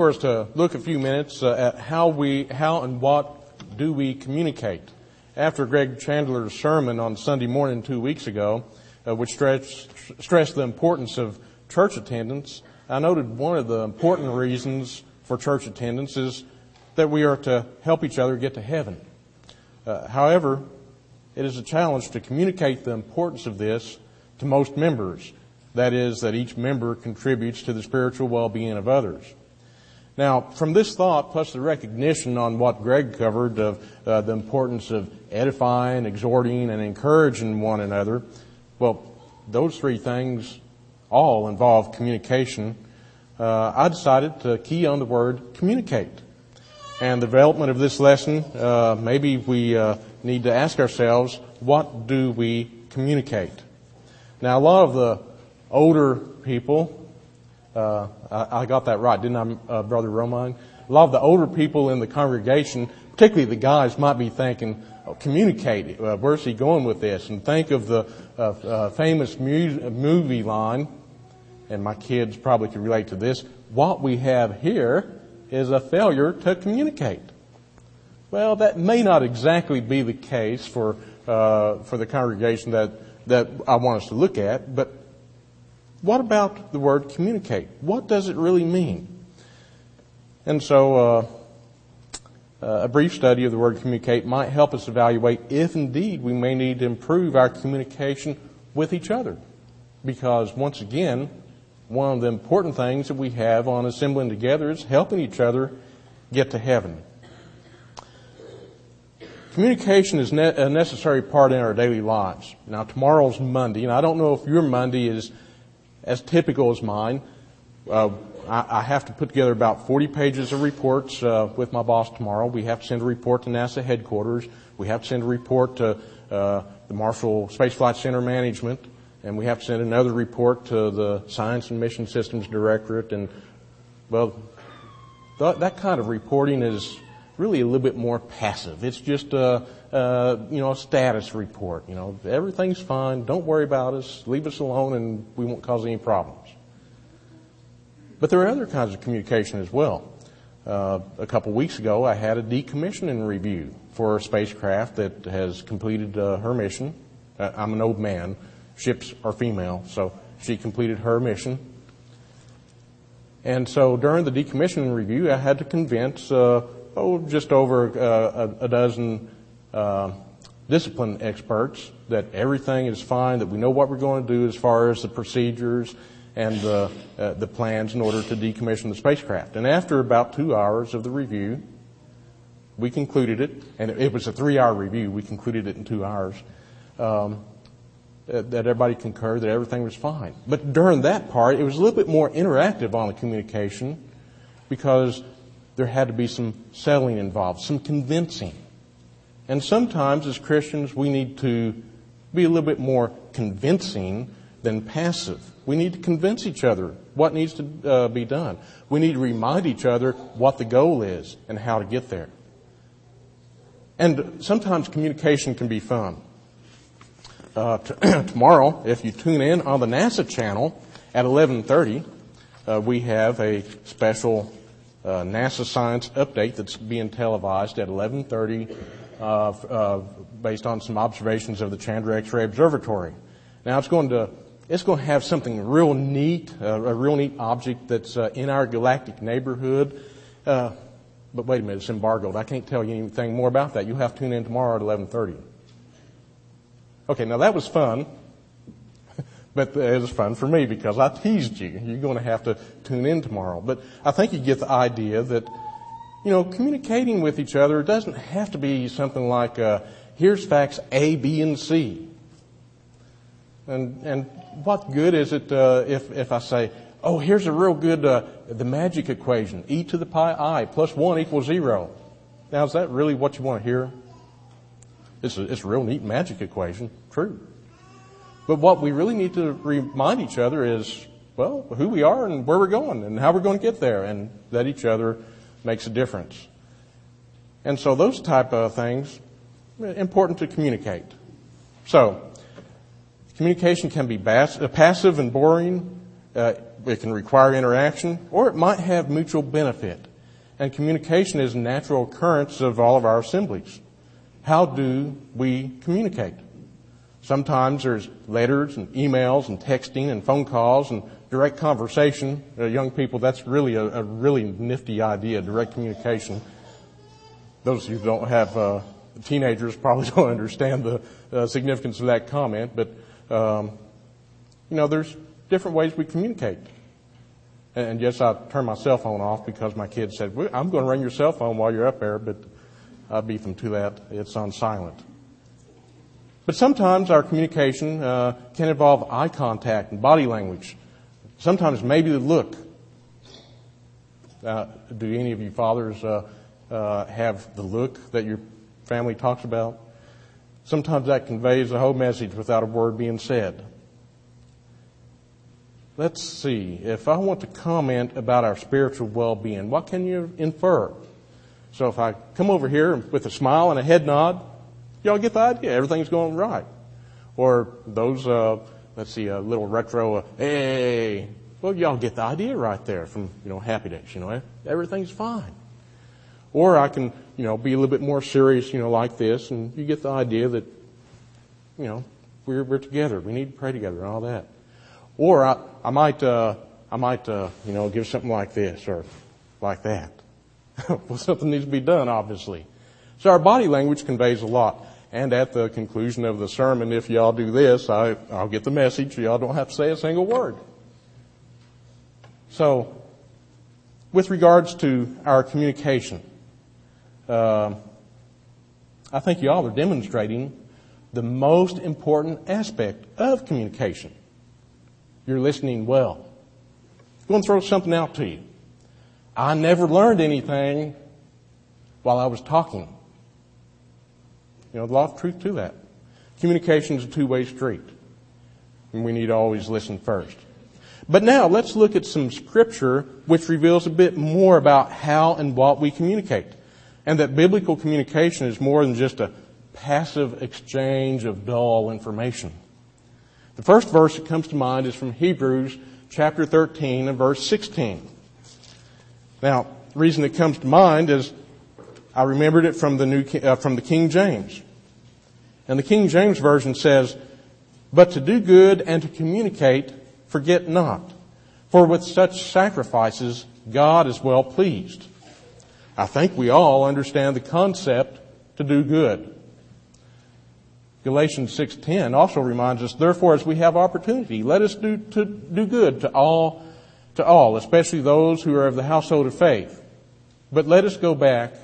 for us to look a few minutes at how and what do we communicate. After Greg Chandler's sermon on Sunday morning 2 weeks ago, which stressed the importance of church attendance, I noted one of the important reasons for church attendance is that we are to help each other get to heaven. However, it is a challenge to communicate the importance of this to most members. That is, that each member contributes to the spiritual well-being of others. Now, from this thought, plus the recognition on what Greg covered of the importance of edifying, exhorting, and encouraging one another, well, those three things all involve communication. I decided to key on the word communicate. And the development of this lesson, maybe we need to ask ourselves, what do we communicate? Now, a lot of the older people, I got that right, didn't I, Brother Roman? A lot of the older people in the congregation, particularly the guys, might be thinking, communicate, where's he going with this? And think of the famous movie line, and my kids probably can relate to this, what we have here is a failure to communicate. Well, that may not exactly be the case for the congregation that I want us to look at, but what about the word communicate? What does it really mean? And so a brief study of the word communicate might help us evaluate if indeed we may need to improve our communication with each other. Because once again, one of the important things that we have on assembling together is helping each other get to heaven. Communication is a necessary part in our daily lives. Now, tomorrow's Monday, and I don't know if your Monday is as typical as mine. I have to put together about 40 pages of reports with my boss tomorrow. We have to send a report to NASA headquarters. We have to send a report to the Marshall Space Flight Center Management. And we have to send another report to the Science and Mission Systems Directorate. And, well, that kind of reporting is really a little bit more passive. It's just a status report. Everything's fine. Don't worry about us. Leave us alone, and we won't cause any problems. But there are other kinds of communication as well. A couple weeks ago, I had a decommissioning review for a spacecraft that has completed her mission. I'm an old man. Ships are female, so she completed her mission. And so during the decommissioning review, I had to convince just over a dozen discipline experts that everything is fine, that we know what we're going to do as far as the procedures and the plans in order to decommission the spacecraft. And after about 2 hours of the review, we concluded it, and it was a 3-hour review. We concluded it in 2 hours. That everybody concurred that everything was fine. But during that part, it was a little bit more interactive on the communication because there had to be some settling involved, some convincing. And sometimes as Christians, we need to be a little bit more convincing than passive. We need to convince each other what needs to be done. We need to remind each other what the goal is and how to get there. And sometimes communication can be fun. Tomorrow, if you tune in on the NASA channel at 11:30, we have a special NASA science update that's being televised at 11:30 based on some observations of the Chandra X-ray Observatory. Now it's going to have something real neat, a real neat object that's in our galactic neighborhood. But wait a minute, it's embargoed. I can't tell you anything more about that. You'll have to tune in tomorrow at 11:30. Okay, now that was fun, but it was fun for me because I teased you. You're going to have to tune in tomorrow. But I think you get the idea that, communicating with each other doesn't have to be something like, here's facts A, B, and C. And what good is it if I say, oh, here's a real good, the magic equation, e to the pi I plus 1 equals 0. Now, is that really what you want to hear? It's a real neat magic equation, true. But what we really need to remind each other is, well, who we are and where we're going and how we're going to get there, and that each other makes a difference. And so those type of things, important to communicate. So, communication can be passive and boring, It can require interaction, or it might have mutual benefit. And communication is a natural occurrence of all of our assemblies. How do we communicate? Sometimes there's letters and emails and texting and phone calls and direct conversation. Young people, that's really a really nifty idea, direct communication. Those who don't have teenagers probably don't understand the significance of that comment, but there's different ways we communicate. And yes, I turned my cell phone off because my kids said, I'm going to ring your cell phone while you're up there, but I beat them to that. It's on silent. But sometimes our communication can involve eye contact and body language. Sometimes maybe the look. Do any of you fathers have the look that your family talks about? Sometimes that conveys the whole message without a word being said. Let's see. If I want to comment about our spiritual well-being, what can you infer? So if I come over here with a smile and a head nod, y'all get the idea. Everything's going right. Or those, a little retro, hey. Well, y'all get the idea right there from, Happy Days, Everything's fine. Or I can, be a little bit more serious, like this, and you get the idea that, we're together. We need to pray together and all that. Or I might, give something like this or like that. Well, something needs to be done, obviously. So our body language conveys a lot. And at the conclusion of the sermon, if y'all do this, I'll get the message. Y'all don't have to say a single word. So, with regards to our communication, I think y'all are demonstrating the most important aspect of communication. You're listening well. I'm going to throw something out to you. I never learned anything while I was talking. There's a lot of truth to that. Communication is a two-way street, and we need to always listen first. But now let's look at some scripture which reveals a bit more about how and what we communicate, and that biblical communication is more than just a passive exchange of dull information. The first verse that comes to mind is from Hebrews chapter 13 and verse 16. Now, the reason it comes to mind is I remembered it from the King James. And the King James Version says, "But to do good and to communicate, forget not. For with such sacrifices, God is well pleased." I think we all understand the concept to do good. Galatians 6:10 also reminds us, "Therefore, as we have opportunity, let us do good to all, especially those who are of the household of faith." But let us go back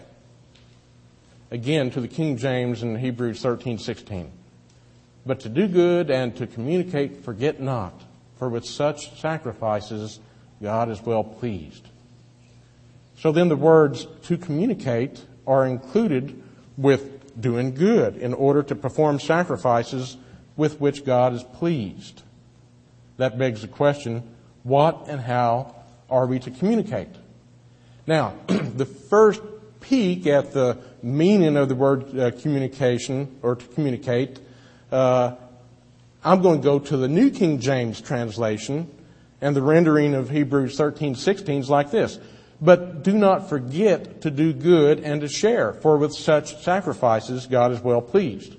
again to the King James in Hebrews 13:16. "But to do good and to communicate, forget not, for with such sacrifices God is well pleased." So then the words "to communicate" are included with doing good in order to perform sacrifices with which God is pleased. That begs the question, what and how are we to communicate? Now, the first peek at the meaning of the word communication or to communicate, I'm going to go to the New King James translation, and the rendering of Hebrews 13:16 is like this: "But do not forget to do good and to share, for with such sacrifices God is well pleased."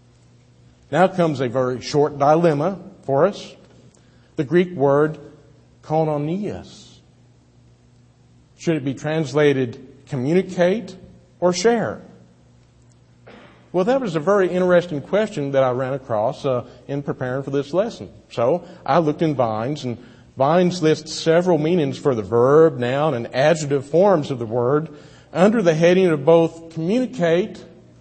Now comes a very short dilemma for us. The Greek word koinonias. Should it be translated communicate or share? Well, that was a very interesting question that I ran across in preparing for this lesson. So I looked in Vines, and Vines lists several meanings for the verb, noun, and adjective forms of the word under the heading of both communicate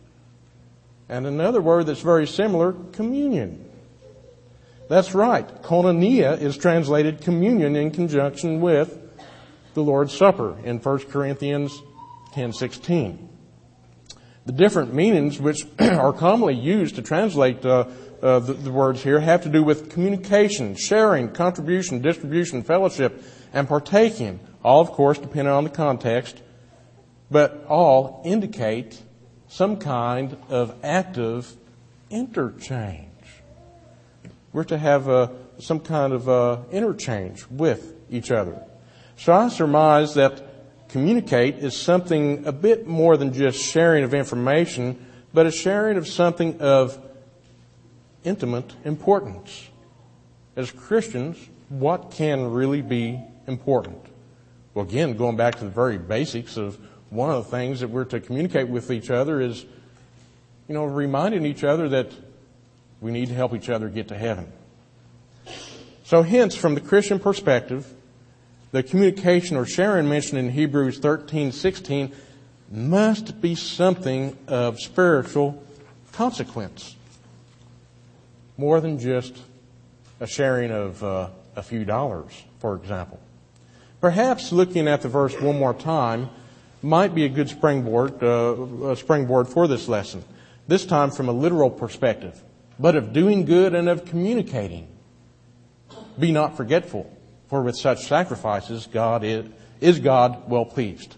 and another word that's very similar, communion. That's right. Koinonia is translated communion in conjunction with the Lord's Supper in 1 Corinthians 10:16. The different meanings which are commonly used to translate the words here have to do with communication, sharing, contribution, distribution, fellowship, and partaking. All, of course, depending on the context, but all indicate some kind of active interchange. We're to have some kind of interchange with each other. So I surmise that communicate is something a bit more than just sharing of information, but a sharing of something of intimate importance. As Christians, what can really be important? Well, again, going back to the very basics of one of the things that we're to communicate with each other is, reminding each other that we need to help each other get to heaven. So hence, from the Christian perspective, the communication or sharing mentioned in Hebrews 13:16 must be something of spiritual consequence, more than just a sharing of a few dollars, for example. Perhaps looking at the verse one more time might be a good springboard for this lesson. This time from a literal perspective, but of doing good and of communicating. Be not forgetful, for with such sacrifices God is God well pleased.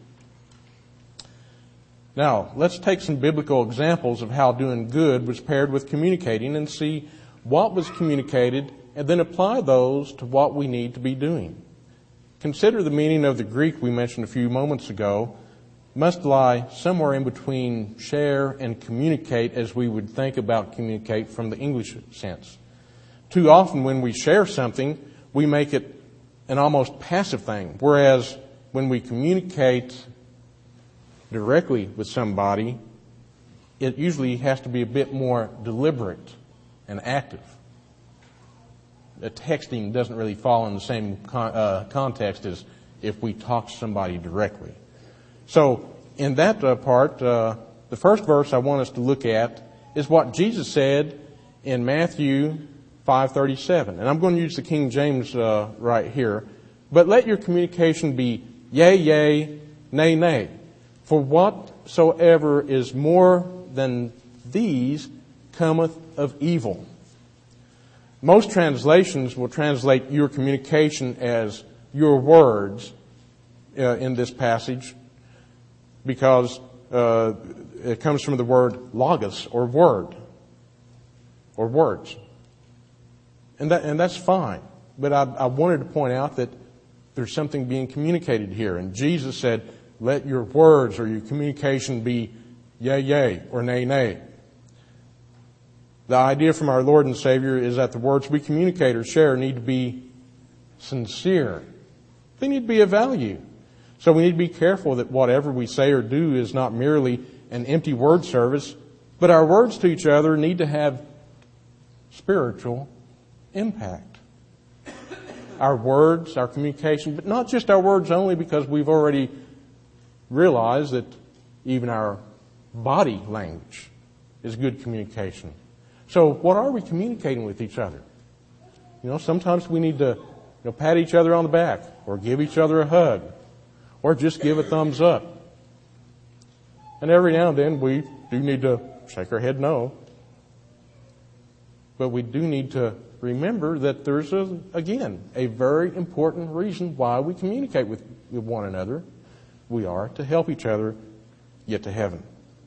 Now, let's take some biblical examples of how doing good was paired with communicating and see what was communicated and then apply those to what we need to be doing. Consider the meaning of the Greek we mentioned a few moments ago must lie somewhere in between share and communicate as we would think about communicate from the English sense. Too often when we share something, we make it an almost passive thing, whereas when we communicate directly with somebody, it usually has to be a bit more deliberate and active. Texting doesn't really fall in the same context as if we talk to somebody directly. So in that part, the first verse I want us to look at is what Jesus said in Matthew 5:37. And I'm going to use the King James right here. But let your communication be yea, yea, nay, nay. For whatsoever is more than these cometh of evil. Most translations will translate your communication as your words in this passage because it comes from the word logos or word or words. And that's fine. But I wanted to point out that there's something being communicated here. And Jesus said, let your words or your communication be yea, yea, or nay, nay. The idea from our Lord and Savior is that the words we communicate or share need to be sincere. They need to be of value. So we need to be careful that whatever we say or do is not merely an empty word service, but our words to each other need to have spiritual impact. Our words, our communication, but not just our words only, because we've already realized that even our body language is good communication. So what are we communicating with each other? Sometimes we need to pat each other on the back or give each other a hug or just give a thumbs up. And every now and then we do need to shake our head no. But we do need to remember that there's, again, a very important reason why we communicate with one another. We are to help each other get to heaven.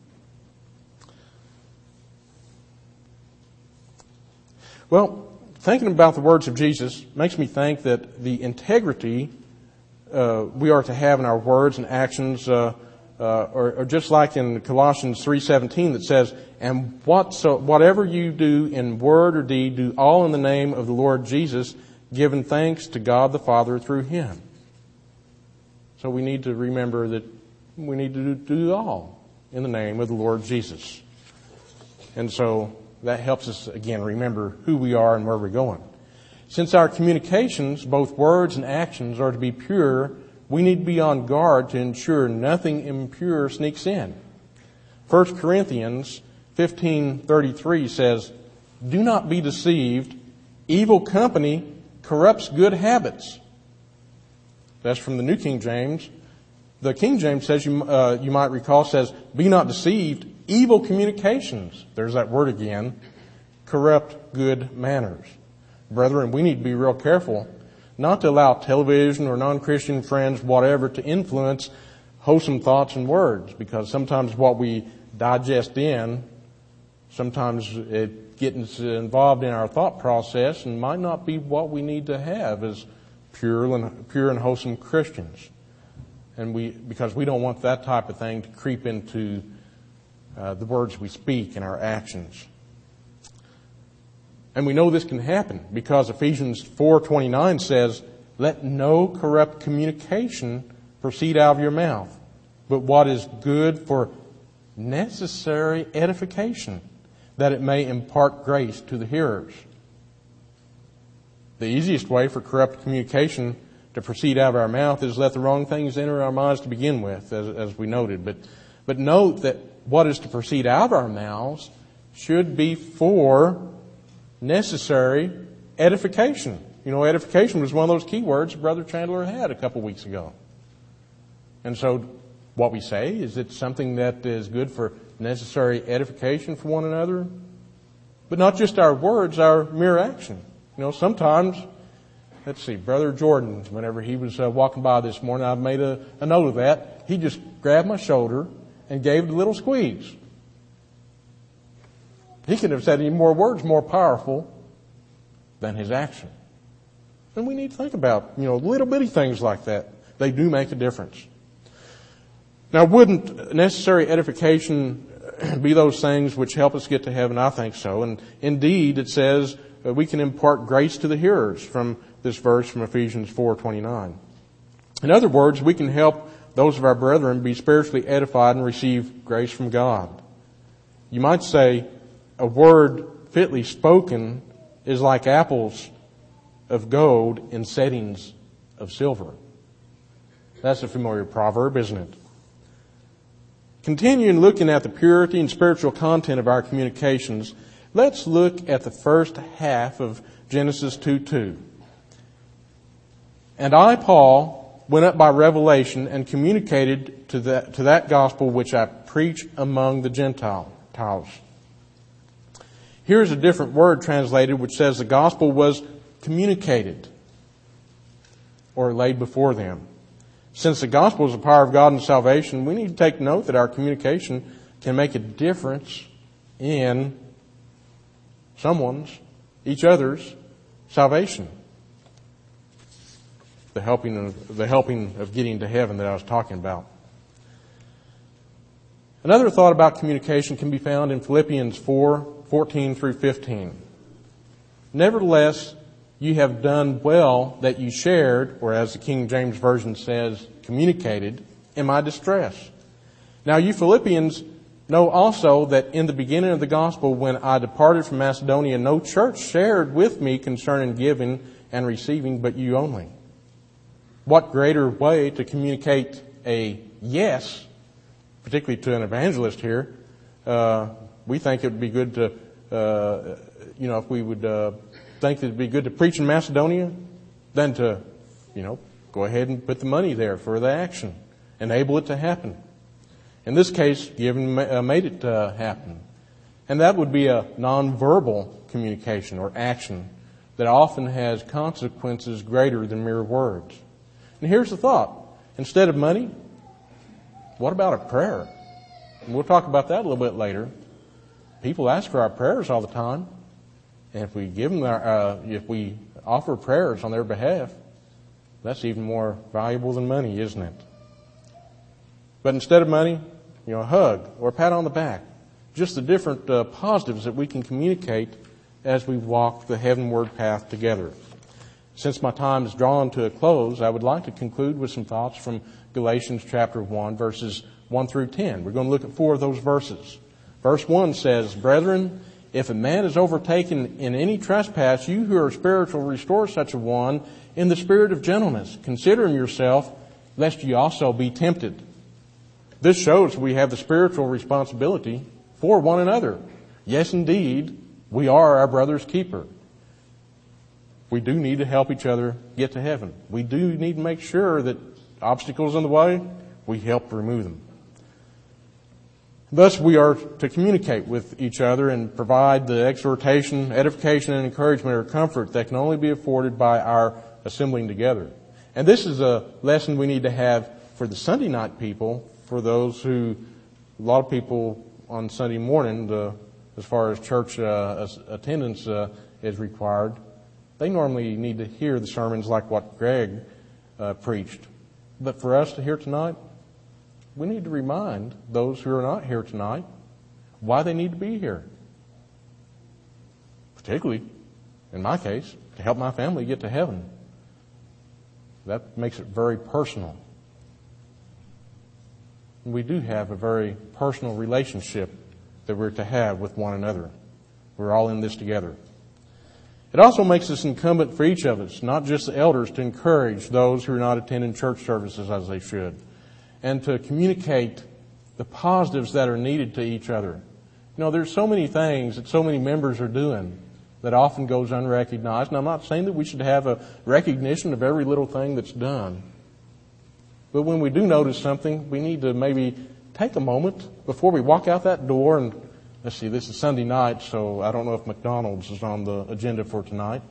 Well, thinking about the words of Jesus makes me think that the integrity we are to have in our words and actions are just like in Colossians 3:17 that says, and whatever you do in word or deed, do all in the name of the Lord Jesus, giving thanks to God the Father through Him. So we need to remember that we need to do all in the name of the Lord Jesus. And so that helps us, again, remember who we are and where we're going. Since our communications, both words and actions, are to be pure, we need to be on guard to ensure nothing impure sneaks in. 1 Corinthians 15:33 says, do not be deceived. Evil company corrupts good habits. That's from the New King James. The King James says, you might recall, says, be not deceived. Evil communications, there's that word again, corrupt good manners. Brethren, we need to be real careful not to allow television or non-Christian friends, whatever, to influence wholesome thoughts and words, because sometimes what we digest in, sometimes it getting involved in our thought process and might not be what we need to have as pure and wholesome Christians. And because we don't want that type of thing to creep into the words we speak and our actions. And we know this can happen because Ephesians 4:29 says, "Let no corrupt communication proceed out of your mouth, but what is good for necessary edification, that it may impart grace to the hearers." The easiest way for corrupt communication to proceed out of our mouth is let the wrong things enter our minds to begin with, as we noted. But note that what is to proceed out of our mouths should be for necessary edification. You know, edification was one of those key words Brother Chandler had a couple weeks ago. And so what we say, is it something that is good for necessary edification for one another? But not just our words, our mere action. You know, sometimes, let's see, Brother Jordan, whenever he was walking by this morning, I made a note of that. He just grabbed my shoulder and gave it a little squeeze. He could have said any more words more powerful than his action. And we need to think about, you know, little bitty things like that. They do make a difference. Now, wouldn't necessary edification be those things which help us get to heaven? I think so. And indeed, it says we can impart grace to the hearers from this verse from Ephesians 4:29. In other words, we can help those of our brethren be spiritually edified and receive grace from God. You might say a word fitly spoken is like apples of gold in settings of silver. That's a familiar proverb, isn't it? Continuing looking at the purity and spiritual content of our communications, let's look at the first half of Genesis 2:2. "And I, Paul, went up by revelation and communicated to that gospel which I preach among the Gentiles." Here's a different word translated which says the gospel was communicated or laid before them. Since the gospel is the power of God and salvation, we need to take note that our communication can make a difference in each other's salvation. The helping of getting to heaven that I was talking about. Another thought about communication can be found in Philippians 4:14 through 15. "Nevertheless, you have done well that you shared," or as the King James Version says, communicated, "in my distress. Now you Philippians know also that in the beginning of the gospel, when I departed from Macedonia, no church shared with me concerning giving and receiving, but you only." What greater way to communicate a yes, particularly to an evangelist here? We think it would be good to, if we would think that it would be good to preach in Macedonia, than to, go ahead and put the money there for the action, enable it to happen. In this case, giving made it happen. And that would be a nonverbal communication or action that often has consequences greater than mere words. And here's the thought. Instead of money, what about a prayer? And we'll talk about that a little bit later. People ask for our prayers all the time. And if we give them if we offer prayers on their behalf, that's even more valuable than money, isn't it? But instead of money, a hug or a pat on the back. Just the different positives that we can communicate as we walk the heavenward path together. Since my time is drawn to a close, I would like to conclude with some thoughts from Galatians chapter 1, verses 1 through 10. We're going to look at 4 of those verses. Verse 1 says, "Brethren, if a man is overtaken in any trespass, you who are spiritual restore such a one in the spirit of gentleness, considering yourself, lest you also be tempted." This shows we have the spiritual responsibility for one another. Yes, indeed, we are our brother's keeper. We do need to help each other get to heaven. We do need to make sure that obstacles in the way, we help remove them. Thus, we are to communicate with each other and provide the exhortation, edification, and encouragement or comfort that can only be afforded by our assembling together. And this is a lesson we need to have for the Sunday night people, for those who, a lot of people on Sunday morning, the as far as church attendance is required. They normally need to hear the sermons like what Greg preached. But for us to hear tonight, we need to remind those who are not here tonight why they need to be here. Particularly, in my case, to help my family get to heaven. That makes it very personal. We do have a very personal relationship that we're to have with one another. We're all in this together. It also makes us incumbent for each of us, not just the elders, to encourage those who are not attending church services as they should, and to communicate the positives that are needed to each other. You know, there's so many things that so many members are doing that often goes unrecognized. And I'm not saying that we should have a recognition of every little thing that's done. But when we do notice something, we need to maybe take a moment before we walk out that door. And let's see, this is Sunday night, so I don't know if McDonald's is on the agenda for tonight.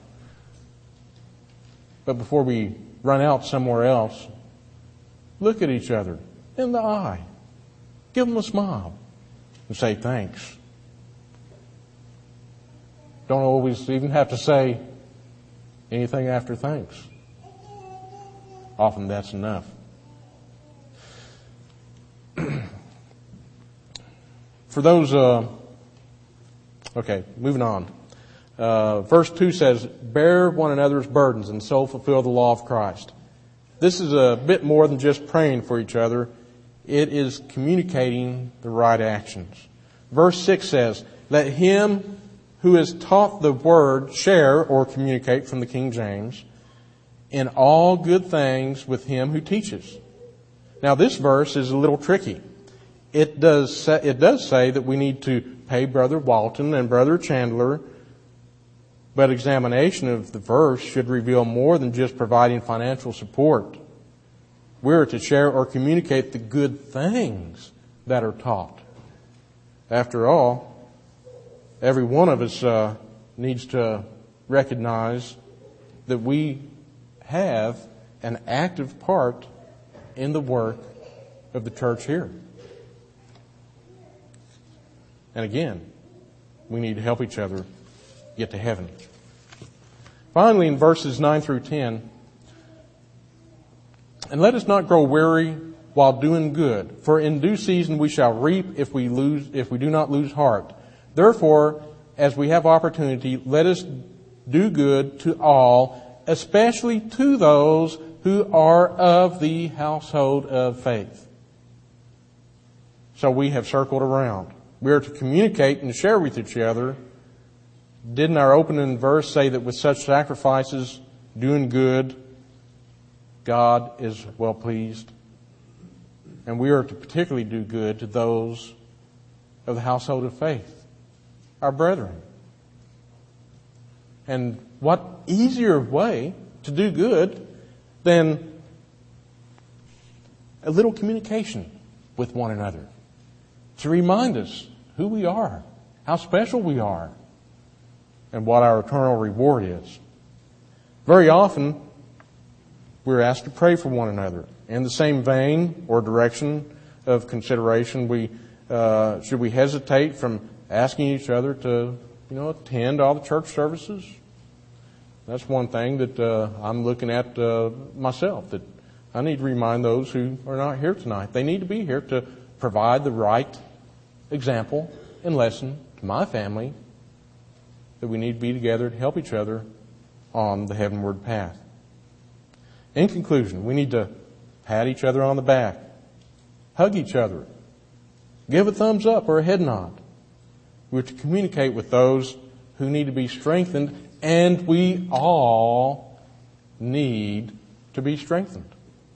But before we run out somewhere else, look at each other in the eye. Give them a smile and say thanks. Don't always even have to say anything after thanks. Often that's enough. For those, moving on. Verse 2 says, bear one another's burdens and so fulfill the law of Christ. This is a bit more than just praying for each other. It is communicating the right actions. Verse 6 says, let him who is taught the word share or communicate from the King James in all good things with him who teaches. Now this verse is a little tricky. It does say that we need to pay Brother Walton and Brother Chandler, but examination of the verse should reveal more than just providing financial support. We're to share or communicate the good things that are taught. After all, every one of us needs to recognize that we have an active part in the work of the church here. And again, we need to help each other get to heaven. Finally, in verses 9 through 10, and let us not grow weary while doing good, for in due season we shall reap if we do not lose heart. Therefore, as we have opportunity, let us do good to all, especially to those who are of the household of faith. So we have circled around. We are to communicate and share with each other. Didn't our opening verse say that with such sacrifices, doing good, God is well pleased? And we are to particularly do good to those of the household of faith, our brethren. And what easier way to do good than a little communication with one another to remind us who we are, how special we are, and what our eternal reward is. Very often, we're asked to pray for one another. In the same vein or direction of consideration, should we hesitate from asking each other to, attend all the church services? That's one thing that I'm looking at myself, that I need to remind those who are not here tonight. They need to be here to provide the right example and lesson to my family, that we need to be together to help each other on the heavenward path. In conclusion, we need to pat each other on the back, hug each other, give a thumbs up or a head nod. We're to communicate with those who need to be strengthened, and we all need to be strengthened.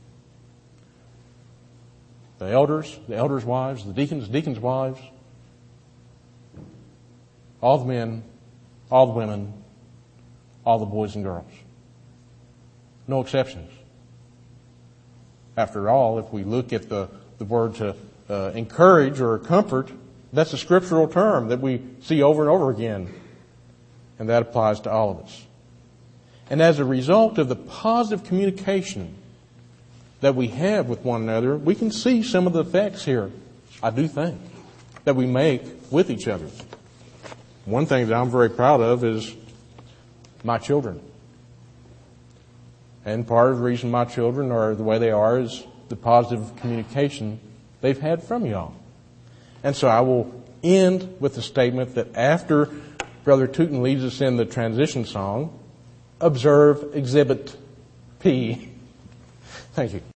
The elders' wives, the deacons' wives, all the men, all the women, all the boys and girls. No exceptions. After all, if we look at the word to encourage or comfort, that's a scriptural term that we see over and over again. And that applies to all of us. And as a result of the positive communication that we have with one another, we can see some of the effects here, I do think, that we make with each other. one thing that I'm very proud of is my children. And part of the reason my children are the way they are is the positive communication they've had from y'all. And so I will end with the statement that after Brother Tootin leads us in the transition song, observe Exhibit P. Thank you.